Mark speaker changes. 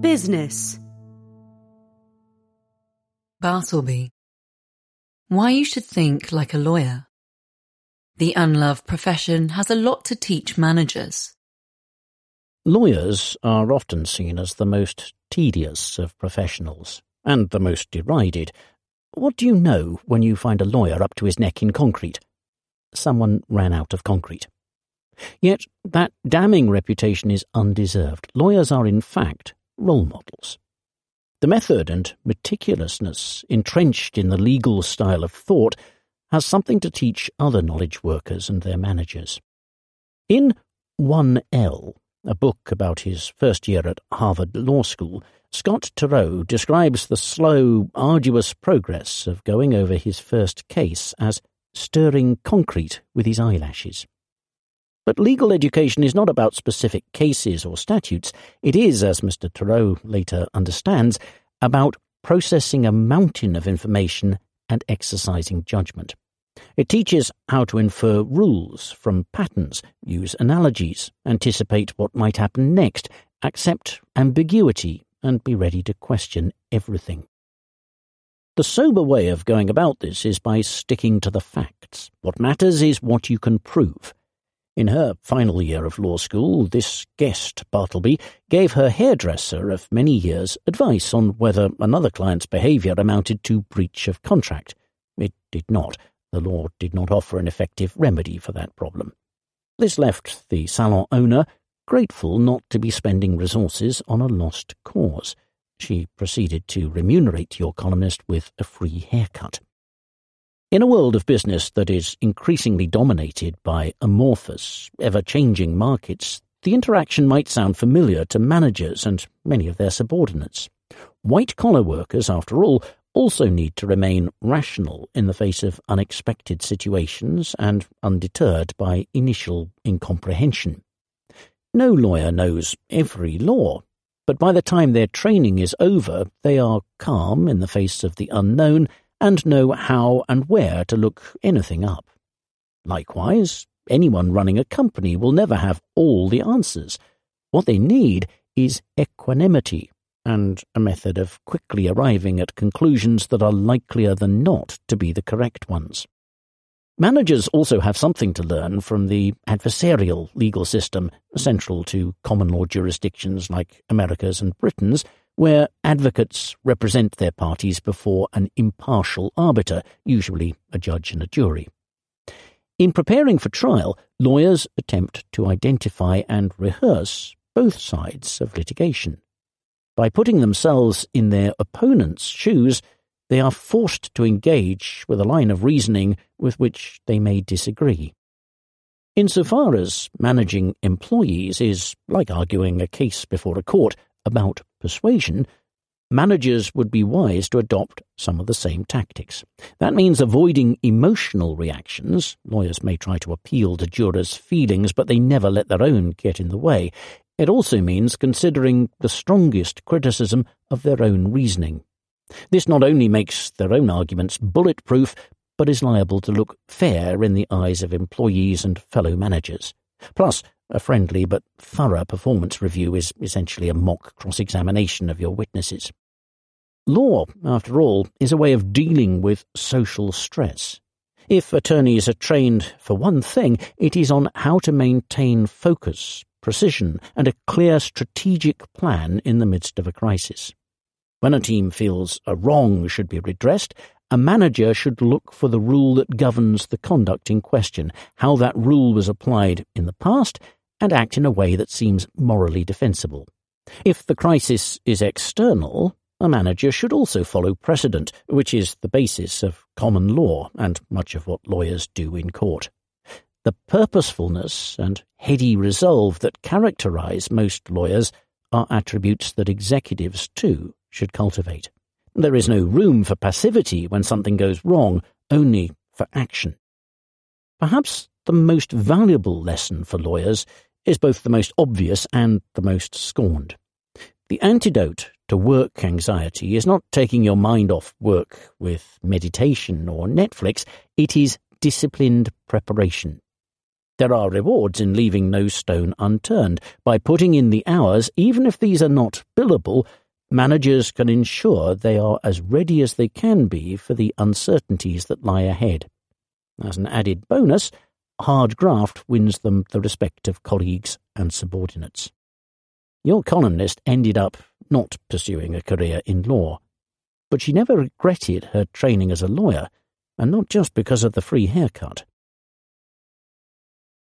Speaker 1: business.
Speaker 2: Bartleby. Why you should think like a lawyer. The unloved profession has a lot to teach managers.
Speaker 3: Lawyers are often seen as the most tedious of professionals, and the most derided. What do you know when you find a lawyer up to his neck in concrete? Someone ran out of concrete. Yet that damning reputation is undeserved. Lawyers are, in fact, role models. The method and meticulousness entrenched in the legal style of thought has something to teach other knowledge workers and their managers. In 1L, a book about his first year at Harvard Law School, Scott Turow describes the slow, arduous progress of going over his first case as stirring concrete with his eyelashes. But legal education is not about specific cases or statutes. It is, as Mr. Turow later understands, about processing a mountain of information and exercising judgment. It teaches how to infer rules from patterns, use analogies, anticipate what might happen next, accept ambiguity, and be ready to question everything. The sober way of going about this is by sticking to the facts. What matters is what you can prove. In her final year of law school, this guest, Bartleby, gave her hairdresser of many years advice on whether another client's behaviour amounted to breach of contract. It did not. The law did not offer an effective remedy for that problem. This left the salon owner grateful not to be spending resources on a lost cause. She proceeded to remunerate your columnist with a free haircut. In a world of business that is increasingly dominated by amorphous, ever-changing markets, the interaction might sound familiar to managers and many of their subordinates. White-collar workers, after all, also need to remain rational in the face of unexpected situations and undeterred by initial incomprehension. No lawyer knows every law, but by the time their training is over, they are calm in the face of the unknown and know how and where to look anything up. Likewise, anyone running a company will never have all the answers. What they need is equanimity and a method of quickly arriving at conclusions that are likelier than not to be the correct ones. Managers also have something to learn from the adversarial legal system central to common law jurisdictions like America's and Britain's, where advocates represent their parties before an impartial arbiter, usually a judge and a jury. In preparing for trial, lawyers attempt to identify and rehearse both sides of litigation. By putting themselves in their opponent's shoes, they are forced to engage with a line of reasoning with which they may disagree. Insofar as managing employees is like arguing a case before a court about persuasion, managers would be wise to adopt some of the same tactics. That means avoiding emotional reactions. Lawyers may try to appeal to jurors' feelings, but they never let their own get in the way. It also means considering the strongest criticism of their own reasoning. This not only makes their own arguments bulletproof, but is liable to look fair in the eyes of employees and fellow managers. Plus, a friendly but thorough performance review is essentially a mock cross-examination of your witnesses. Law, after all, is a way of dealing with social stress. If attorneys are trained for one thing, it is on how to maintain focus, precision, and a clear strategic plan in the midst of a crisis. When a team feels a wrong should be redressed, a manager should look for the rule that governs the conduct in question, how that rule was applied in the past, and act in a way that seems morally defensible. If the crisis is external, a manager should also follow precedent, which is the basis of common law and much of what lawyers do in court. The purposefulness and heady resolve that characterize most lawyers are attributes that executives, too, should cultivate. There is no room for passivity when something goes wrong, only for action. Perhaps the most valuable lesson for lawyers is both the most obvious and the most scorned. The antidote to work anxiety is not taking your mind off work with meditation or Netflix, it is disciplined preparation. There are rewards in leaving no stone unturned. By putting in the hours, even if these are not billable, Managers can ensure they are as ready as they can be for the uncertainties that lie ahead. As an added bonus, hard graft wins them the respect of colleagues and subordinates. Your columnist ended up not pursuing a career in law, but she never regretted her training as a lawyer, and not just because of the free haircut.